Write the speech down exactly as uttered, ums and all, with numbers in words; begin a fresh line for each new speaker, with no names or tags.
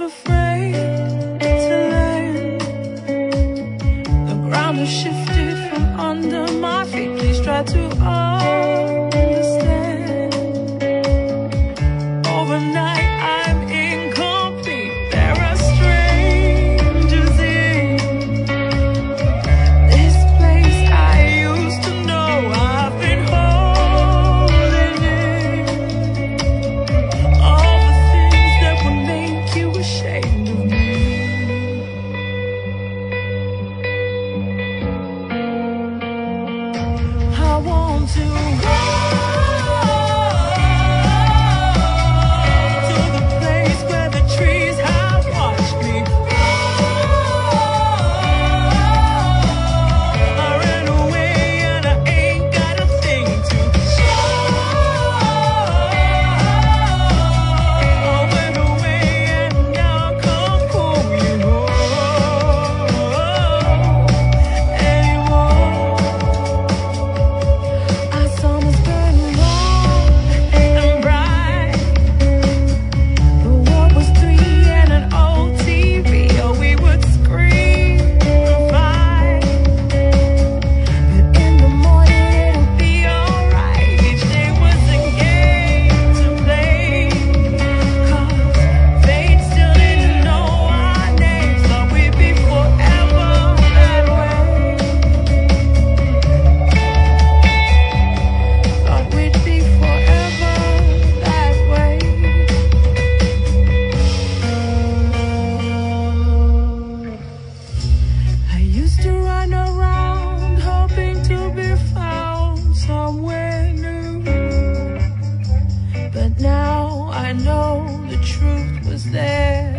afraid to land. The ground has shifted from under my feet. Please try to understand. Overnight I'm incomplete. There are strangers in this place I used to know. I've been holding in all the things that would make you ashamed of me. I want to go to the place where the trees have watched me fall. I ran away and I ain't got a thing to show. I went away and now I can't pull you home anymore. Our summers burn long and bright. The world was three and an old T V. Oh, we would scream and fight, but in the morning it'll be alright. Each day was a game to play, 'cause fate still didn't know our names. Thought we'd be forever that way. Thought we'd be forever that way. I used to run around hoping to be found somewhere new, but now I know the truth was there